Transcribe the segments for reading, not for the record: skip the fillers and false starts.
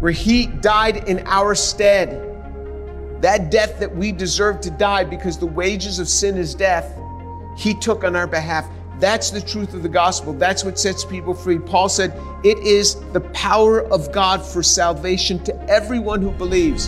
where he died in our stead. That death that we deserve to die because the wages of sin is death, he took on our behalf. That's the truth of the gospel. That's what sets people free. Paul said, it is the power of God for salvation to everyone who believes.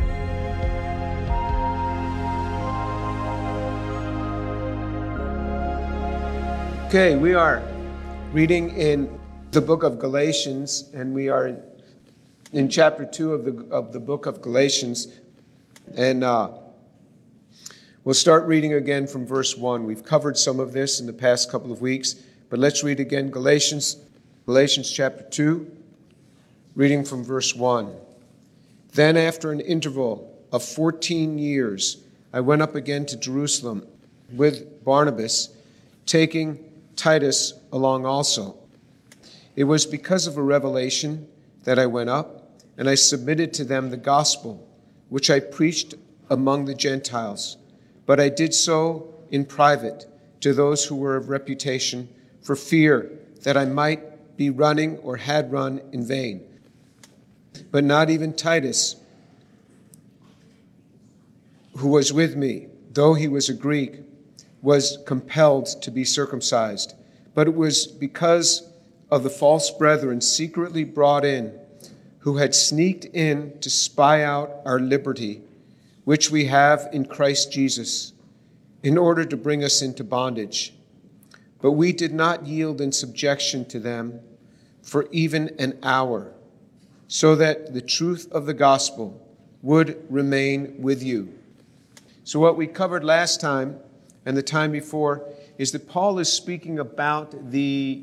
Okay, we are reading in the book of Galatians, and we are in chapter 2 of the book of Galatians. And we'll start reading again from verse 1. We've covered some of this in the past couple of weeks, but let's read again Galatians chapter 2, reading from verse 1. Then after an interval of 14 years, I went up again to Jerusalem with Barnabas, taking Titus along also. It was because of a revelation that I went up, and I submitted to them the gospel, which I preached among the Gentiles. But I did so in private to those who were of reputation, for fear that I might be running or had run in vain. But not even Titus, who was with me, though he was a Greek, was compelled to be circumcised. But it was because of the false brethren secretly brought in, who had sneaked in to spy out our liberty, which we have in Christ Jesus, in order to bring us into bondage. But we did not yield in subjection to them for even an hour, so that the truth of the gospel would remain with you. So what we covered last time and the time before is that Paul is speaking about the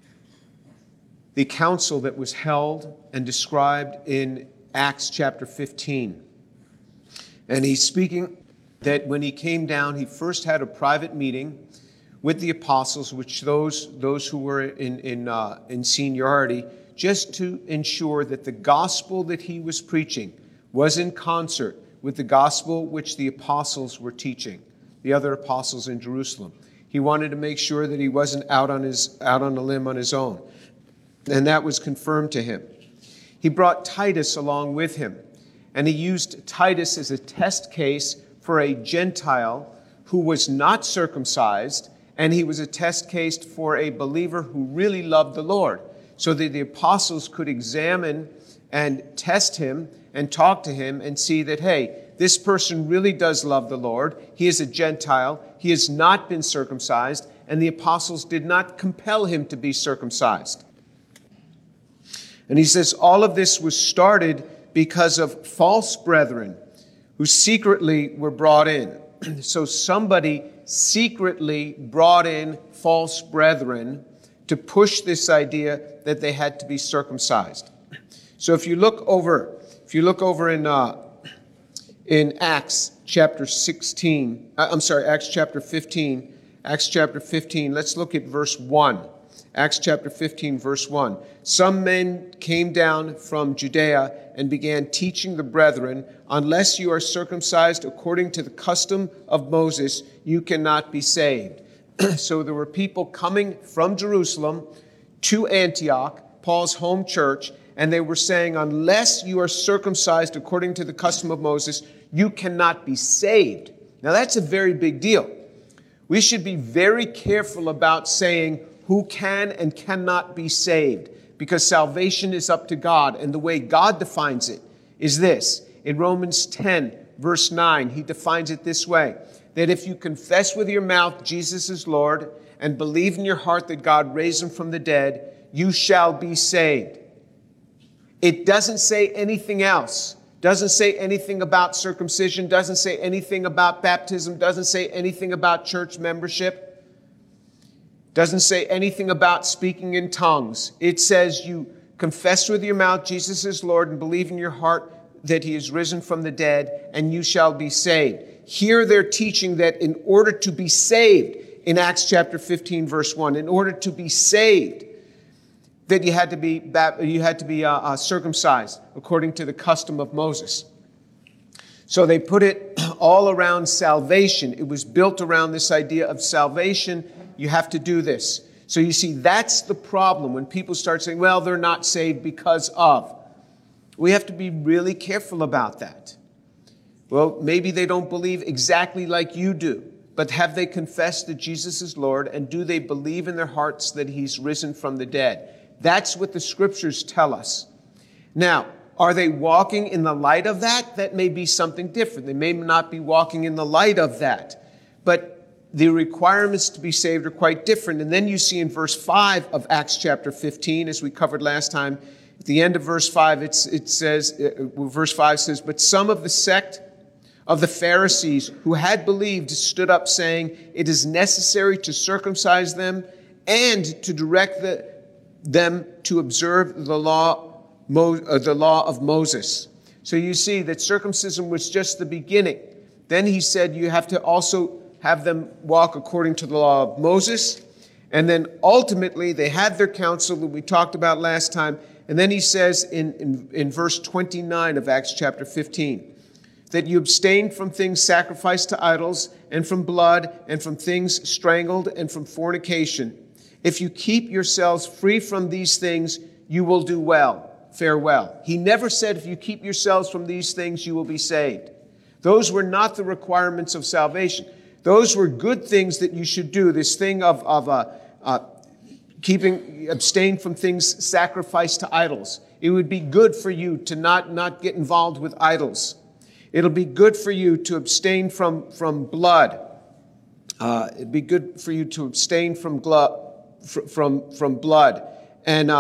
council that was held and described in Acts chapter 15. And he's speaking that when he came down, he first had a private meeting with the apostles, which those who were in seniority, just to ensure that the gospel that he was preaching was in concert with the gospel which the apostles were teaching, the other apostles in Jerusalem. He wanted to make sure that he wasn't out on a limb on his own. And that was confirmed to him. He brought Titus along with him, and he used Titus as a test case for a Gentile who was not circumcised, and he was a test case for a believer who really loved the Lord, so that the apostles could examine and test him and talk to him and see that, hey, this person really does love the Lord. He is a Gentile. He has not been circumcised, and the apostles did not compel him to be circumcised. And he says all of this was started because of false brethren who secretly were brought in. So somebody secretly brought in false brethren to push this idea that they had to be circumcised. So if you look over in Acts chapter 15, let's look at verse 1. Acts chapter 15, verse 1. Some men came down from Judea and began teaching the brethren, unless you are circumcised according to the custom of Moses, you cannot be saved. So there were people coming from Jerusalem to Antioch, Paul's home church, and they were saying, unless you are circumcised according to the custom of Moses, you cannot be saved. Now that's a very big deal. We should be very careful about saying who can and cannot be saved, because salvation is up to God. And the way God defines it is this. In Romans 10, verse 9, he defines it this way, that if you confess with your mouth Jesus is Lord and believe in your heart that God raised him from the dead, you shall be saved. It doesn't say anything else. Doesn't say anything about circumcision, doesn't say anything about baptism, doesn't say anything about church membership. Doesn't say anything about speaking in tongues. It says you confess with your mouth Jesus is Lord and believe in your heart that he is risen from the dead, and you shall be saved. Here they're teaching that in order to be saved, in Acts chapter 15, verse 1, in order to be saved, that you had to be circumcised according to the custom of Moses. So they put it all around salvation. It was built around this idea of salvation. You have to do this. So you see, that's the problem when people start saying, well, they're not saved because of. We have to be really careful about that. Well, maybe they don't believe exactly like you do, but have they confessed that Jesus is Lord, and do they believe in their hearts that he's risen from the dead? That's what the scriptures tell us. Now, are they walking in the light of that? That may be something different. They may not be walking in the light of that. But the requirements to be saved are quite different. And then you see in verse 5 of Acts chapter 15, as we covered last time, at the end of verse 5, verse 5 says, "But some of the sect of the Pharisees who had believed stood up, saying, 'It is necessary to circumcise them and to direct them to observe the law of Moses.'" So you see that circumcision was just the beginning. Then he said you have to also have them walk according to the law of Moses. And then ultimately they had their counsel that we talked about last time. And then he says in verse 29 of Acts chapter 15, that you abstain from things sacrificed to idols, and from blood, and from things strangled, and from fornication. If you keep yourselves free from these things, you will do well. Farewell. He never said if you keep yourselves from these things, you will be saved. Those were not the requirements of salvation. Those were good things that you should do. This thing of abstain from things sacrificed to idols. It would be good for you to not get involved with idols. It'll be good for you to abstain from blood. It'd be good for you to abstain from blood. And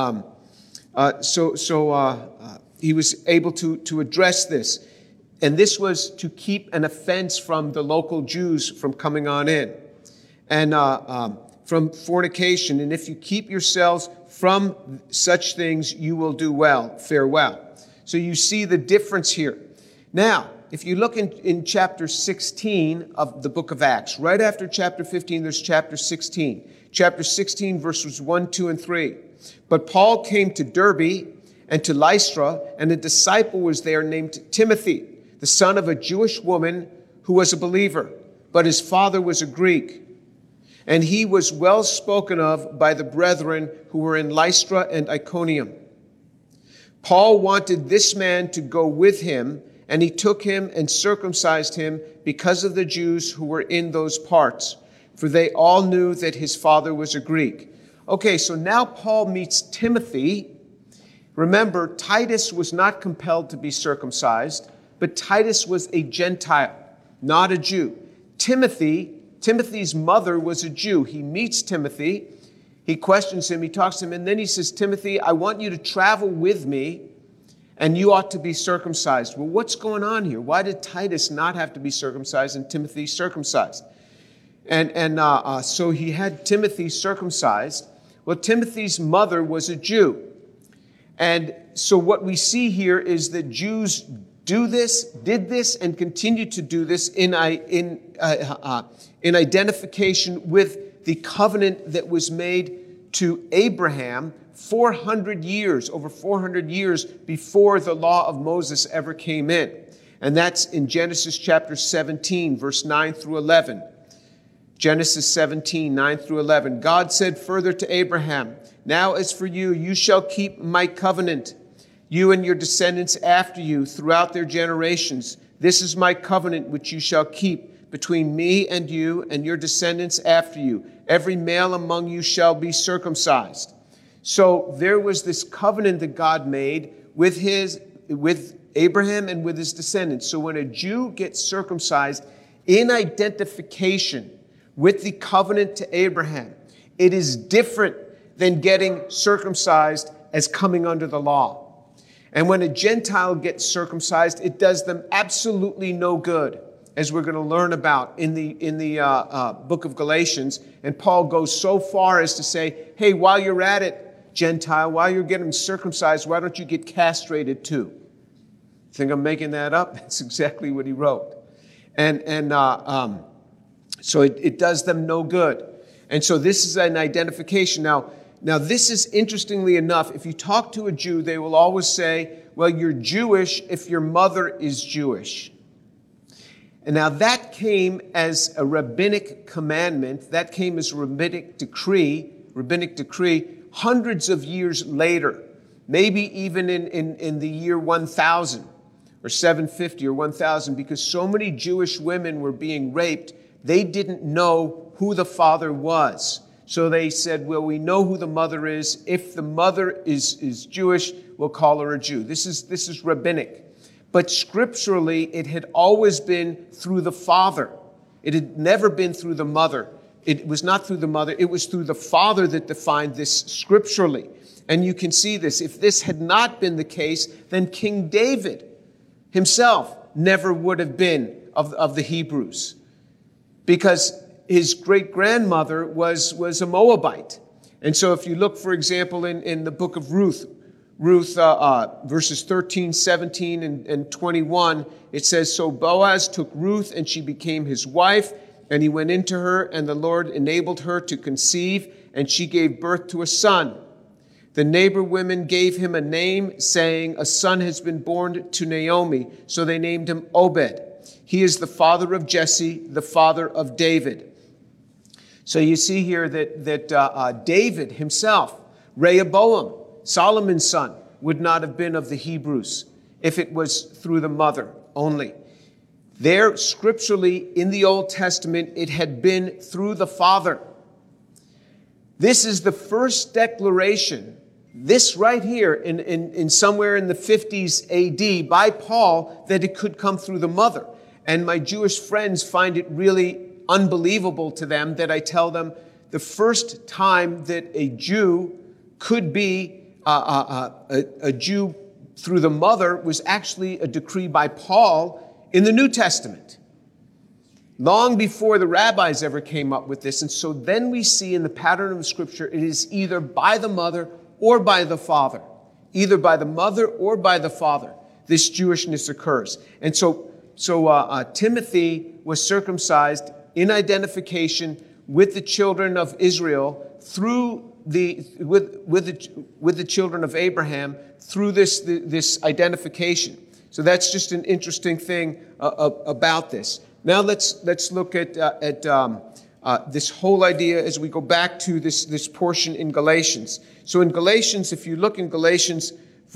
he was able to address this. And this was to keep an offense from the local Jews from coming on in. And from fornication. And if you keep yourselves from such things, you will do well. Farewell. So you see the difference here. Now, if you look in chapter 16 of the book of Acts, right after chapter 15, there's chapter 16. Chapter 16, verses 1, 2, and 3. "But Paul came to Derbe and to Lystra, and a disciple was there named Timothy, the son of a Jewish woman who was a believer, but his father was a Greek. And he was well spoken of by the brethren who were in Lystra and Iconium. Paul wanted this man to go with him, and he took him and circumcised him because of the Jews who were in those parts, for they all knew that his father was a Greek." Okay, so now Paul meets Timothy. Remember, Titus was not compelled to be circumcised, but Titus was a Gentile, not a Jew. Timothy's mother was a Jew. He meets Timothy. He questions him. He talks to him. And then he says, "Timothy, I want you to travel with me, and you ought to be circumcised." Well, what's going on here? Why did Titus not have to be circumcised and Timothy circumcised? So he had Timothy circumcised. Well, Timothy's mother was a Jew. And so what we see here is that Jews did this, and continue to do this in identification with the covenant that was made to Abraham over 400 years before the law of Moses ever came in. And that's in Genesis chapter 17, verse 9 through 11. Genesis 17, 9 through 11. "God said further to Abraham, 'Now as for you, you shall keep my covenant, you and your descendants after you throughout their generations. This is my covenant which you shall keep between me and you and your descendants after you. Every male among you shall be circumcised.'" So there was this covenant that God made with Abraham and with his descendants. So when a Jew gets circumcised in identification with the covenant to Abraham, it is different than getting circumcised as coming under the law. And when a Gentile gets circumcised, it does them absolutely no good, as we're going to learn about in the book of Galatians. And Paul goes so far as to say, hey, while you're at it, Gentile, while you're getting circumcised, why don't you get castrated too? Think I'm making that up? That's exactly what he wrote. So it does them no good. And so this is an identification. Now this is, interestingly enough, if you talk to a Jew, they will always say, well, you're Jewish if your mother is Jewish. And now that came as a rabbinic commandment. That came as a rabbinic decree hundreds of years later. maybe even in the year 1000 or 750 or 1000, because so many Jewish women were being raped, they didn't know who the father was. So they said, well, we know who the mother is. If the mother is Jewish, we'll call her a Jew. This is rabbinic. But scripturally, it had always been through the father. It had never been through the mother. It was not through the mother. It was through the father that defined this scripturally. And you can see this. If this had not been the case, then King David himself never would have been of the Hebrews, because his great-grandmother was a Moabite. And so if you look, for example, in the book of Ruth, verses 13, 17, and 21, it says, so Boaz took Ruth, and she became his wife, and he went into her, and the Lord enabled her to conceive, and she gave birth to a son. The neighbor women gave him a name, saying, a son has been born to Naomi. So they named him Obed. He is the father of Jesse, the father of David. So you see here that David himself, Rehoboam, Solomon's son, would not have been of the Hebrews if it was through the mother only. There, scripturally, in the Old Testament, it had been through the father. This is the first declaration, this right here, in somewhere in the 50s AD, by Paul, that it could come through the mother. And my Jewish friends find it really unbelievable to them that I tell them the first time that a Jew could be a Jew through the mother was actually a decree by Paul in the New Testament, long before the rabbis ever came up with this. And so then we see in the pattern of Scripture, it is either by the mother or by the father. Either by the mother or by the father, this Jewishness occurs. And so Timothy was circumcised in identification with the children of Israel through with the children of Abraham through this identification. So that's just an interesting thing about this. Now let's look at this whole idea as we go back to this portion in Galatians. So in Galatians, if you look in Galatians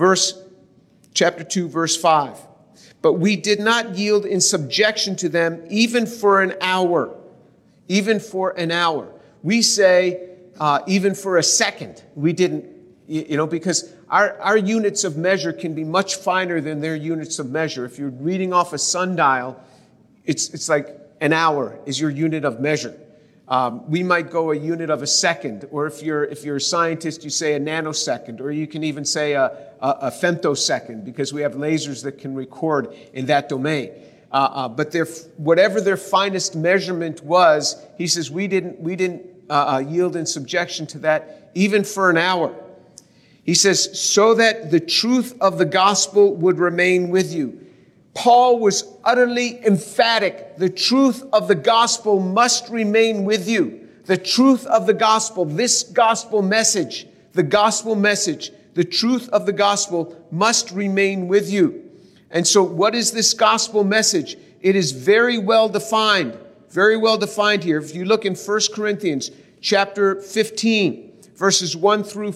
chapter 2, verse 5, but we did not yield in subjection to them even for an hour. Even for an hour. We say even for a second. We didn't, because our units of measure can be much finer than their units of measure. If you're reading off a sundial, it's like an hour is your unit of measure. We might go a unit of a second, or if you're a scientist, you say a nanosecond, or you can even say a femtosecond, because we have lasers that can record in that domain. But whatever their finest measurement was, he says, we didn't yield in subjection to that even for an hour. He says, so that the truth of the gospel would remain with you. Paul was utterly emphatic. The truth of the gospel must remain with you. The truth of the gospel, this gospel message, the truth of the gospel must remain with you. And so what is this gospel message? It is very well defined here. If you look in 1 Corinthians chapter 15, verses 1 through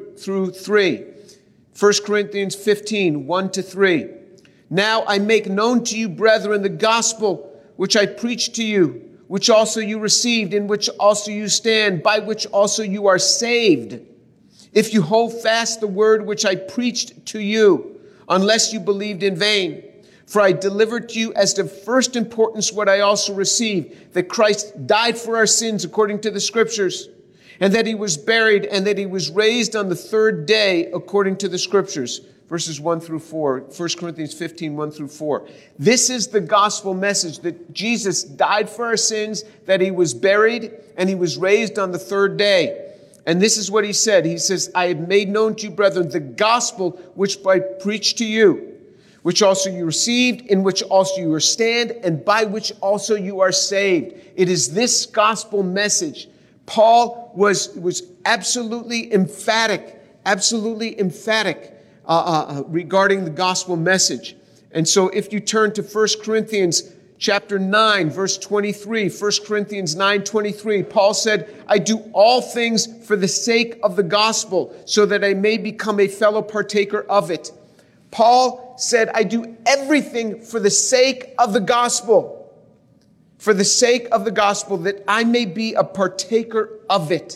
3. 1 Corinthians 15, 1 to 3. Now I make known to you, brethren, the gospel which I preached to you, which also you received, in which also you stand, by which also you are saved, if you hold fast the word which I preached to you, unless you believed in vain. For I delivered to you as of first importance what I also received, that Christ died for our sins according to the Scriptures, and that he was buried, and that he was raised on the third day according to the Scriptures. Verses 1 through 4, 1 Corinthians 15, 1 through 4. This is the gospel message, that Jesus died for our sins, that he was buried, and he was raised on the third day. And this is what he said. He says, I have made known to you, brethren, the gospel which I preached to you, which also you received, in which also you stand, and by which also you are saved. It is this gospel message. Paul was absolutely emphatic regarding the gospel message. And so if you turn to 1 Corinthians chapter 9, verse 23, 1 Corinthians 9:23, Paul said, I do all things for the sake of the gospel, so that I may become a fellow partaker of it. Paul said, I do everything for the sake of the gospel, for the sake of the gospel, that I may be a partaker of it.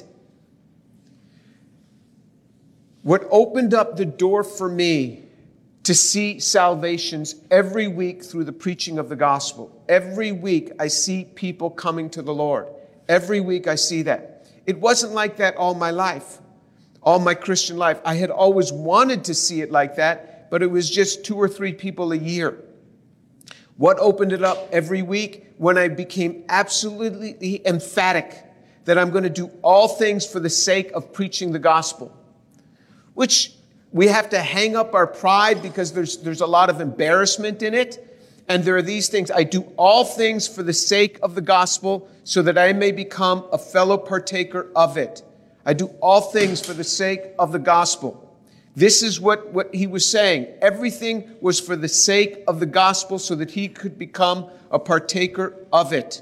What opened up the door for me to see salvations every week through the preaching of the gospel. Every week I see people coming to the Lord. Every week I see that. It wasn't like that all my life, all my Christian life. I had always wanted to see it like that, but it was just 2 or 3 people a year. What opened it up every week? When I became absolutely emphatic that I'm going to do all things for the sake of preaching the gospel, which we have to hang up our pride because there's a lot of embarrassment in it. And there are these things. I do all things for the sake of the gospel so that I may become a fellow partaker of it. I do all things for the sake of the gospel. This is what he was saying. Everything was for the sake of the gospel so that he could become a partaker of it.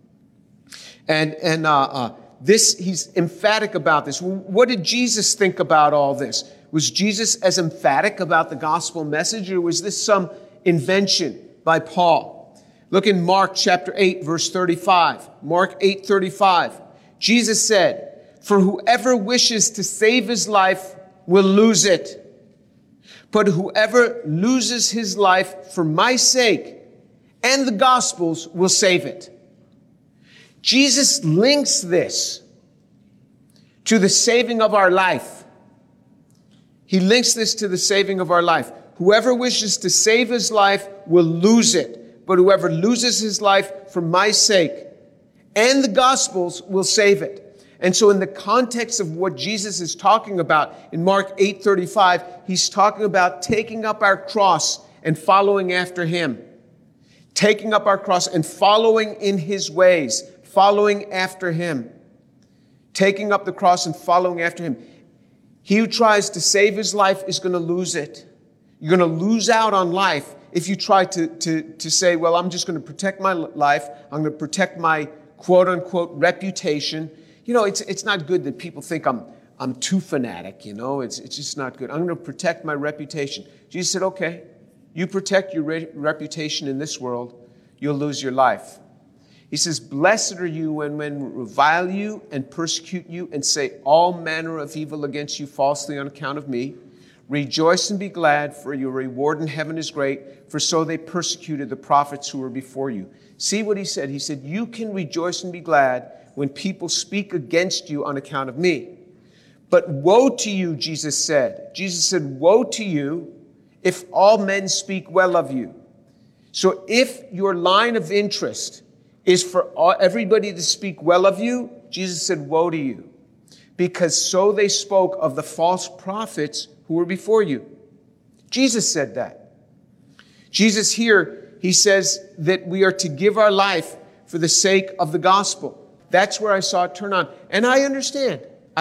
And he's emphatic about this. What did Jesus think about all this? Was Jesus as emphatic about the gospel message, or was this some invention by Paul? Look in Mark chapter 8, verse 35. Mark 8:35. Jesus said, for whoever wishes to save his life will lose it. But whoever loses his life for my sake and the gospel's will save it. Jesus links this to the saving of our life. He links this to the saving of our life. Whoever wishes to save his life will lose it. But whoever loses his life for my sake and the gospel's will save it. And so in the context of what Jesus is talking about in Mark 8:35, he's talking about taking up our cross and following after him. Taking up our cross and following in his ways, following after him. Taking up the cross and following after him. He who tries to save his life is going to lose it. You're going to lose out on life if you try to say, well, I'm just going to protect my life. I'm going to protect my quote-unquote reputation. You know, it's not good that people think I'm too fanatic, you know. It's just not good. I'm going to protect my reputation. Jesus said, okay, you protect your reputation in this world, you'll lose your life. He says, blessed are you when men revile you and persecute you and say all manner of evil against you falsely on account of me. Rejoice and be glad, for your reward in heaven is great, for so they persecuted the prophets who were before you. See what he said? He said, you can rejoice and be glad when people speak against you on account of me. But woe to you, Jesus said. Jesus said, woe to you if all men speak well of you. So if your line of interest is for everybody to speak well of you, Jesus said, woe to you. Because so they spoke of the false prophets who were before you. Jesus said that. Jesus here, he says that we are to give our life for the sake of the gospel. That's where I saw it turn on. And I understand.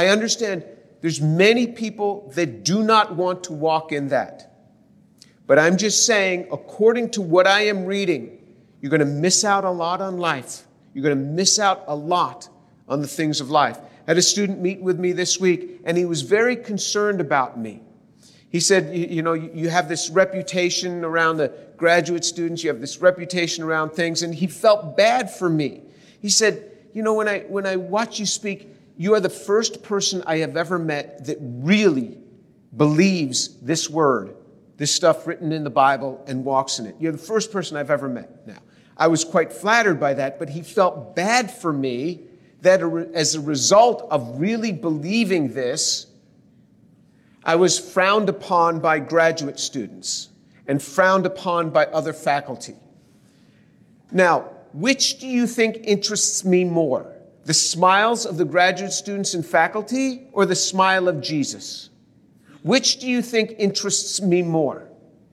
There's many people that do not want to walk in that. But I'm just saying, according to what I am reading, you're going to miss out a lot on life. You're going to miss out a lot on the things of life. I had a student meet with me this week, and he was very concerned about me. He said, you know, you have this reputation around the graduate students. You have this reputation around things, and he felt bad for me. He said, you know, when I watch you speak, you are the first person I have ever met that really believes this word, this stuff written in the Bible, and walks in it. You're the first person I've ever met. Now, I was quite flattered by that, but he felt bad for me that as a result of really believing this, I was frowned upon by graduate students and frowned upon by other faculty. Now, which do you think interests me more? The smiles of the graduate students and faculty or the smile of Jesus? Which do you think interests me more?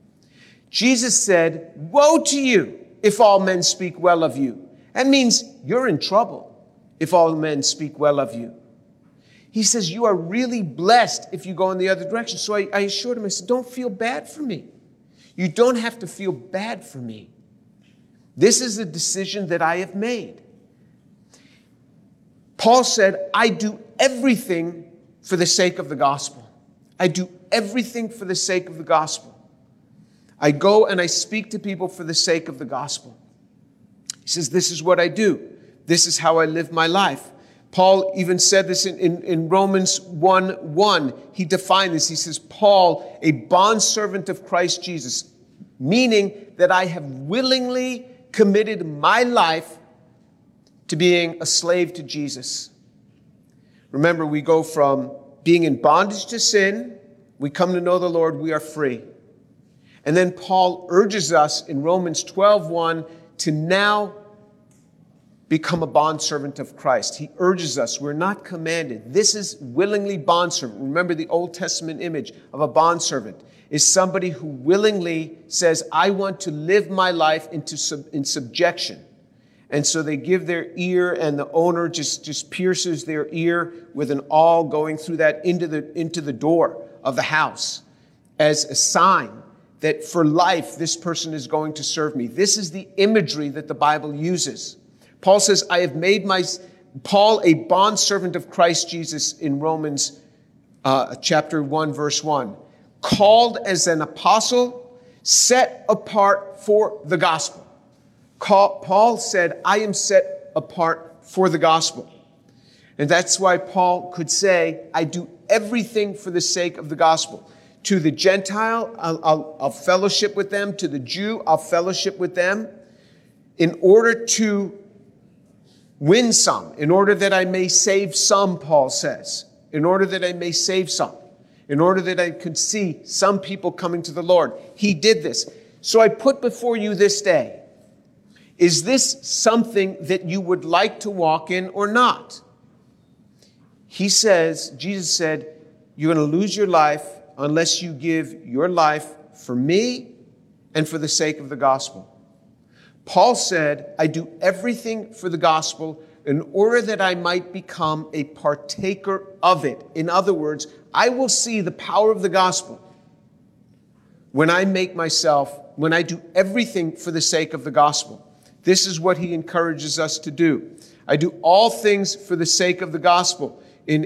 Jesus said, woe to you if all men speak well of you. That means you're in trouble if all men speak well of you. He says, you are really blessed if you go in the other direction. So I assured him, I said, don't feel bad for me. You don't have to feel bad for me. This is a decision that I have made. Paul said, I do everything for the sake of the gospel. I do everything for the sake of the gospel. I go and I speak to people for the sake of the gospel. He says, this is what I do. This is how I live my life. Paul even said this in Romans 1:1. He defined this. He says, Paul, a bondservant of Christ Jesus, meaning that I have willingly committed my life to being a slave to Jesus. Remember, we go from being in bondage to sin, we come to know the Lord, we are free. And then Paul urges us in Romans 12:1 to now become a bondservant of Christ. He urges us. We're not commanded. This is willingly bondservant. Remember, the Old Testament image of a bondservant is somebody who willingly says, I want to live my life in subjection. And so they give their ear, and the owner just pierces their ear with an awl going through that into the door of the house as a sign that for life, this person is going to serve me. This is the imagery that the Bible uses. Paul says, I have made Paul a bondservant of Christ Jesus in Romans chapter 1, verse 1. Called as an apostle, set apart for the gospel. Paul said, I am set apart for the gospel. And that's why Paul could say, I do everything for the sake of the gospel. To the Gentile, I'll fellowship with them. To the Jew, I'll fellowship with them. In order to win some, in order that I may save some, Paul says. In order that I may save some. In order that I could see some people coming to the Lord. He did this. So I put before you this day, is this something that you would like to walk in or not? He says, Jesus said, you're going to lose your life unless you give your life for me and for the sake of the gospel. Paul said, I do everything for the gospel in order that I might become a partaker of it. In other words, I will see the power of the gospel when I do everything for the sake of the gospel. This is what he encourages us to do. I do all things for the sake of the gospel. In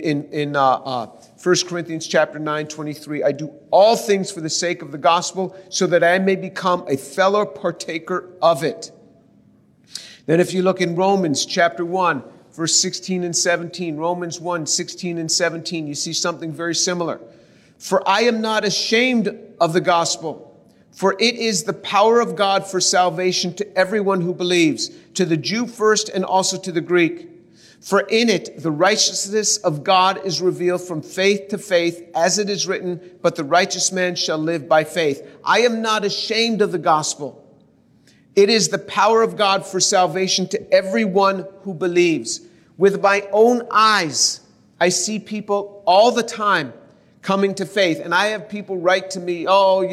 1 Corinthians chapter 9:23, I do all things for the sake of the gospel so that I may become a fellow partaker of it. Then if you look in Romans chapter 1, verse 16 and 17, Romans 1, 16 and 17, you see something very similar. For I am not ashamed of the gospel, for it is the power of God for salvation to everyone who believes, to the Jew first and also to the Greek. For in it the righteousness of God is revealed from faith to faith, as it is written, but the righteous man shall live by faith. I am not ashamed of the gospel. It is the power of God for salvation to everyone who believes. With my own eyes, I see people all the time coming to faith. And I have people write to me,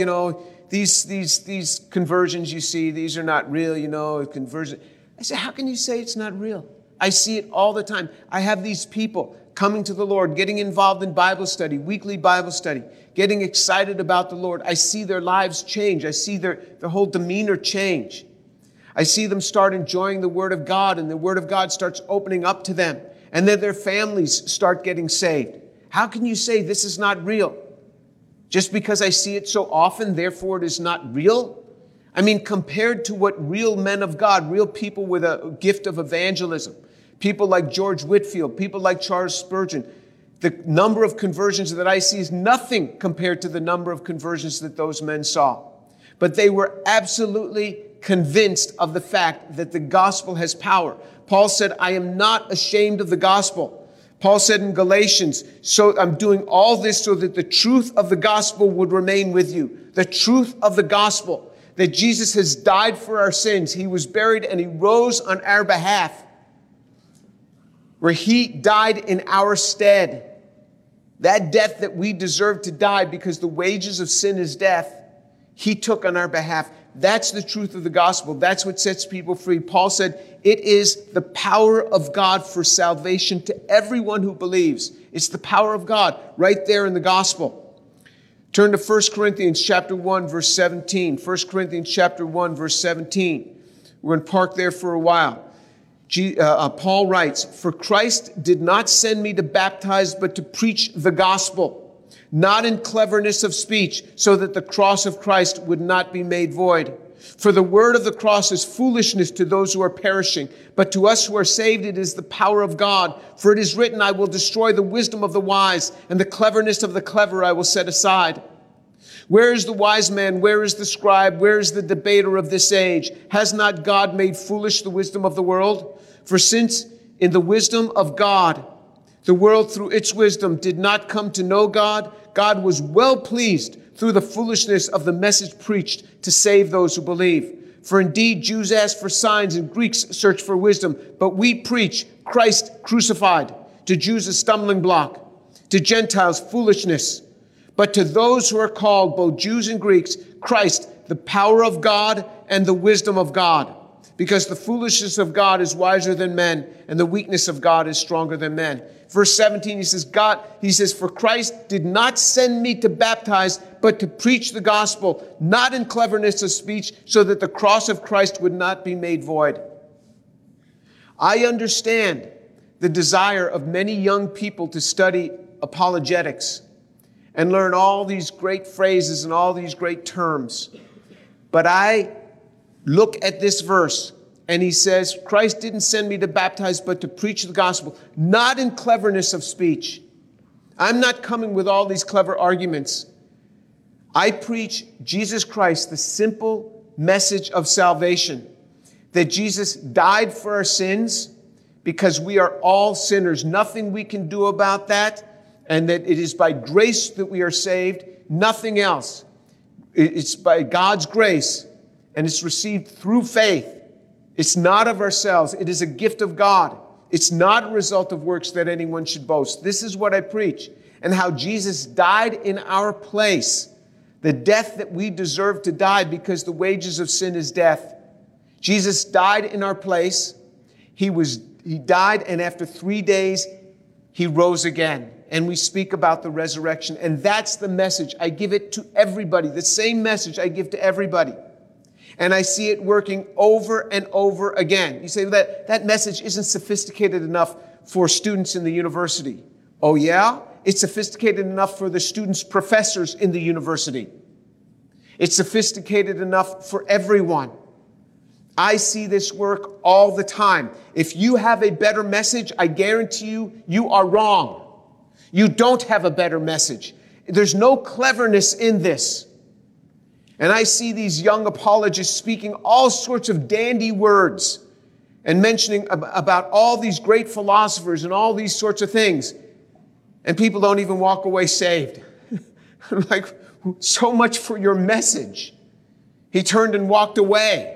these conversions you see, these are not real, conversion. I say, how can you say it's not real? I see it all the time. I have these people coming to the Lord, getting involved in Bible study, weekly Bible study, getting excited about the Lord. I see their lives change. I see their whole demeanor change. I see them start enjoying the Word of God, and the Word of God starts opening up to them. And then their families start getting saved. How can you say this is not real? Just because I see it so often, therefore it is not real? I mean, compared to what real men of God, real people with a gift of evangelism, people like George Whitefield, people like Charles Spurgeon, the number of conversions that I see is nothing compared to the number of conversions that those men saw. But they were absolutely convinced of the fact that the gospel has power. Paul said, I am not ashamed of the gospel. Paul said in Galatians, so I'm doing all this so that the truth of the gospel would remain with you. The truth of the gospel, that Jesus has died for our sins. He was buried and he rose on our behalf, where he died in our stead. That death that we deserve to die because the wages of sin is death, he took on our behalf. That's the truth of the gospel. That's what sets people free. Paul said, it is the power of God for salvation to everyone who believes. It's the power of God right there in the gospel. Turn to 1 Corinthians chapter 1, verse 17. 1 Corinthians chapter 1, verse 17. We're going to park there for a while. Paul writes, "For Christ did not send me to baptize, but to preach the gospel, not in cleverness of speech, so that the cross of Christ would not be made void. For the word of the cross is foolishness to those who are perishing, but to us who are saved it is the power of God. For it is written, I will destroy the wisdom of the wise, and the cleverness of the clever I will set aside. Where is the wise man? Where is the scribe? Where is the debater of this age? Has not God made foolish the wisdom of the world? For since in the wisdom of God, the world through its wisdom did not come to know God, God was well pleased through the foolishness of the message preached to save those who believe. For indeed, Jews ask for signs and Greeks search for wisdom, but we preach Christ crucified, to Jews a stumbling block, to Gentiles foolishness. But to those who are called, both Jews and Greeks, Christ, the power of God and the wisdom of God. Because the foolishness of God is wiser than men, and the weakness of God is stronger than men." Verse 17, he says, "For Christ did not send me to baptize, but to preach the gospel, not in cleverness of speech, so that the cross of Christ would not be made void." I understand the desire of many young people to study apologetics and learn all these great phrases and all these great terms. But I look at this verse, and he says, Christ didn't send me to baptize, but to preach the gospel, not in cleverness of speech. I'm not coming with all these clever arguments. I preach Jesus Christ, the simple message of salvation, that Jesus died for our sins because we are all sinners. Nothing we can do about that, and that it is by grace that we are saved, nothing else. It's by God's grace, and it's received through faith. It's not of ourselves. It is a gift of God. It's not a result of works that anyone should boast. This is what I preach, and how Jesus died in our place, the death that we deserve to die because the wages of sin is death. Jesus died in our place. He died, and after 3 days, he rose again. And we speak about the resurrection. And that's the message. I give it to everybody. The same message I give to everybody. And I see it working over and over again. You say that message isn't sophisticated enough for students in the university. Oh yeah? It's sophisticated enough for the students' professors in the university. It's sophisticated enough for everyone. I see this work all the time. If you have a better message, I guarantee you, you are wrong. You don't have a better message. There's no cleverness in this. And I see these young apologists speaking all sorts of dandy words and mentioning about all these great philosophers and all these sorts of things. And people don't even walk away saved. Like, so much for your message. He turned and walked away.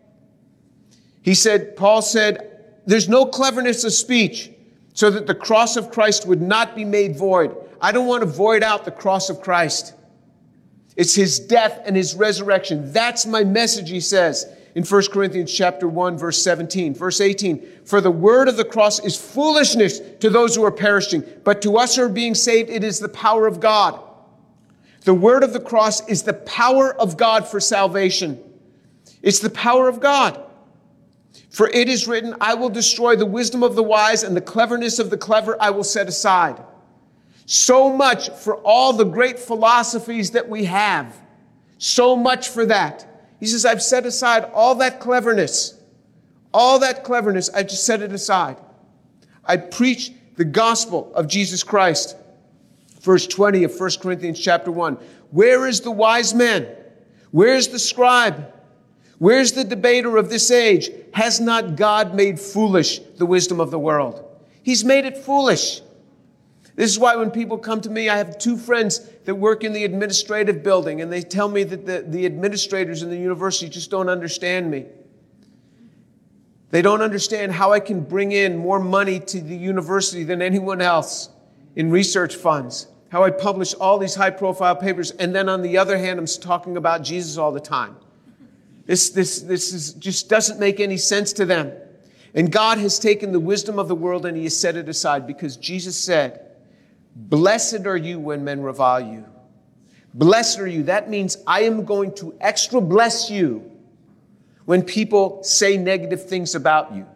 Paul said, there's no cleverness of speech, so that the cross of Christ would not be made void. I don't want to void out the cross of Christ. It's his death and his resurrection. That's my message, he says in 1 Corinthians chapter 1, verse 17. Verse 18, "For the word of the cross is foolishness to those who are perishing, but to us who are being saved, it is the power of God." The word of the cross is the power of God for salvation. It's the power of God. For it is written, I will destroy the wisdom of the wise, and the cleverness of the clever I will set aside. So much for all the great philosophies that we have. So much for that. He says, I've set aside all that cleverness. All that cleverness, I just set it aside. I preach the gospel of Jesus Christ. Verse 20 of 1 Corinthians chapter 1. Where is the wise man? Where is the scribe? Where's the debater of this age? Has not God made foolish the wisdom of the world? He's made it foolish. This is why when people come to me, I have 2 friends that work in the administrative building, and they tell me that the administrators in the university just don't understand me. They don't understand how I can bring in more money to the university than anyone else in research funds. How I publish all these high-profile papers, and then on the other hand, I'm talking about Jesus all the time. This just doesn't make any sense to them. And God has taken the wisdom of the world and he has set it aside, because Jesus said, blessed are you when men revile you. Blessed are you. That means I am going to extra bless you when people say negative things about you.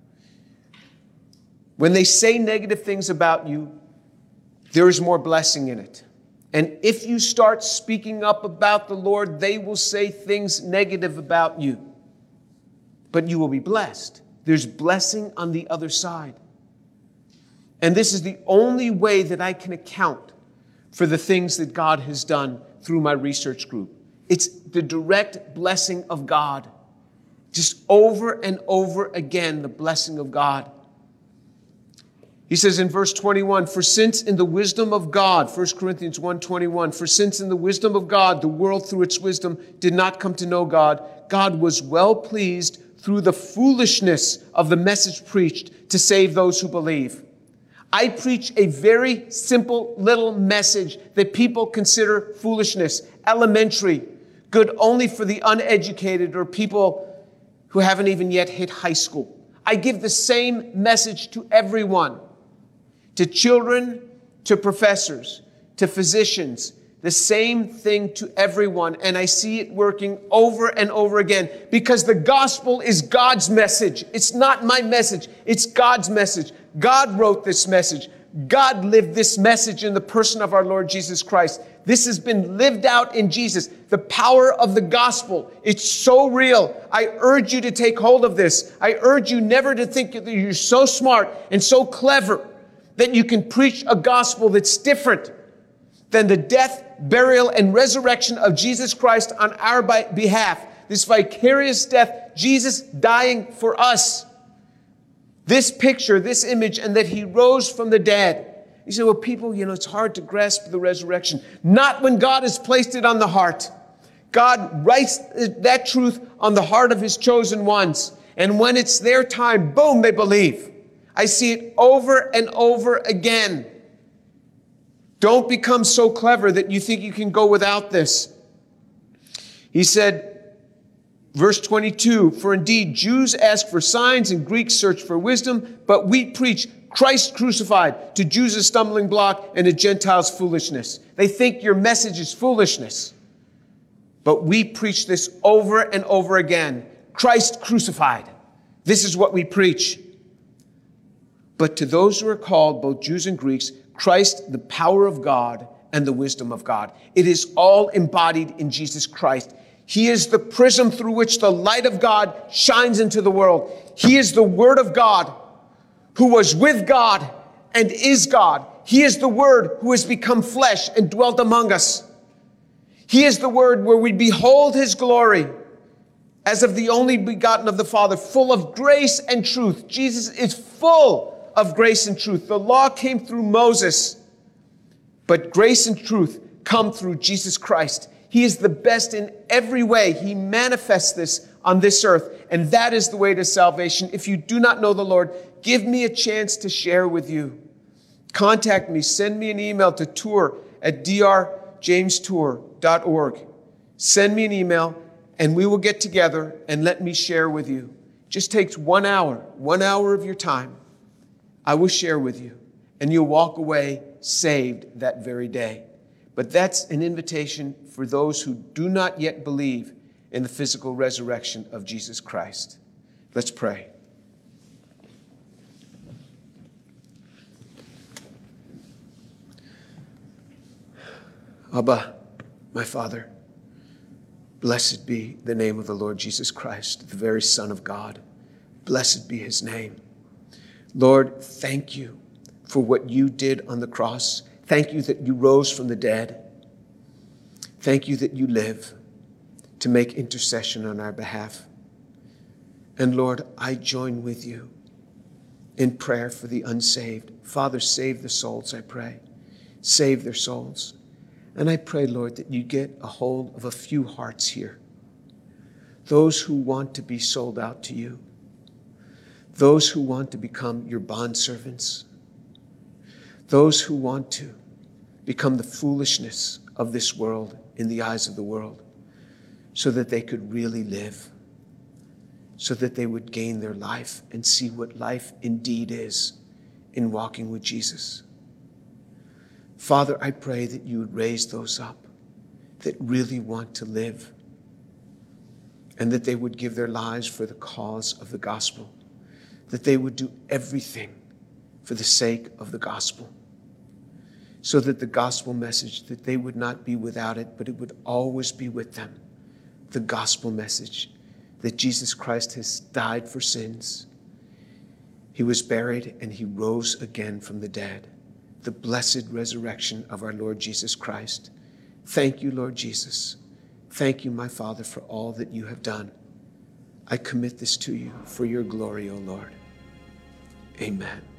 When they say negative things about you, there is more blessing in it. And if you start speaking up about the Lord, they will say things negative about you. But you will be blessed. There's blessing on the other side. And this is the only way that I can account for the things that God has done through my research group. It's the direct blessing of God. Just over and over again, the blessing of God. He says in verse 21, for since in the wisdom of God, 1 Corinthians 1:21, for since in the wisdom of God, the world through its wisdom did not come to know God, God was well pleased through the foolishness of the message preached to save those who believe. I preach a very simple little message that people consider foolishness, elementary, good only for the uneducated or people who haven't even yet hit high school. I give the same message to everyone, to children, to professors, to physicians, the same thing to everyone. And I see it working over and over again because the gospel is God's message. It's not my message. It's God's message. God wrote this message. God lived this message in the person of our Lord Jesus Christ. This has been lived out in Jesus. The power of the gospel. It's so real. I urge you to take hold of this. I urge you never to think that you're so smart and so clever that you can preach a gospel that's different than the death, burial, and resurrection of Jesus Christ on our behalf. This vicarious death, Jesus dying for us. This picture, this image, and that he rose from the dead. You say, well, people, it's hard to grasp the resurrection. Not when God has placed it on the heart. God writes that truth on the heart of his chosen ones. And when it's their time, boom, they believe. I see it over and over again. Don't become so clever that you think you can go without this. He said, verse 22, for indeed Jews ask for signs and Greeks search for wisdom, but we preach Christ crucified, to Jews a stumbling block and to Gentiles foolishness. They think your message is foolishness. But we preach this over and over again. Christ crucified. This is what we preach. But to those who are called, both Jews and Greeks, Christ, the power of God and the wisdom of God. It is all embodied in Jesus Christ. He is the prism through which the light of God shines into the world. He is the Word of God who was with God and is God. He is the Word who has become flesh and dwelt among us. He is the Word where we behold his glory as of the only begotten of the Father, full of grace and truth. Jesus is full of grace and truth. The law came through Moses, but grace and truth come through Jesus Christ. He is the best in every way. He manifests this on this earth, and that is the way to salvation. If you do not know the Lord, give me a chance to share with you. Contact me. Send me an email to tour@drjamestour.org. Send me an email, and we will get together and let me share with you. It just takes 1 hour of your time. I will share with you, and you'll walk away saved that very day. But that's an invitation for those who do not yet believe in the physical resurrection of Jesus Christ. Let's pray. Abba, my Father, blessed be the name of the Lord Jesus Christ, the very Son of God. Blessed be his name. Lord, thank you for what you did on the cross. Thank you that you rose from the dead. Thank you that you live to make intercession on our behalf. And Lord, I join with you in prayer for the unsaved. Father, save the souls, I pray. Save their souls. And I pray, Lord, that you get a hold of a few hearts here. Those who want to be sold out to you. Those who want to become your bondservants. Those who want to become the foolishness of this world in the eyes of the world, so that they could really live, so that they would gain their life and see what life indeed is in walking with Jesus. Father, I pray that you would raise those up that really want to live and that they would give their lives for the cause of the gospel, that they would do everything for the sake of the gospel, so that the gospel message, that they would not be without it, but it would always be with them. The gospel message that Jesus Christ has died for sins. He was buried and he rose again from the dead. The blessed resurrection of our Lord Jesus Christ. Thank you, Lord Jesus. Thank you, my Father, for all that you have done. I commit this to you for your glory, O Lord. Amen.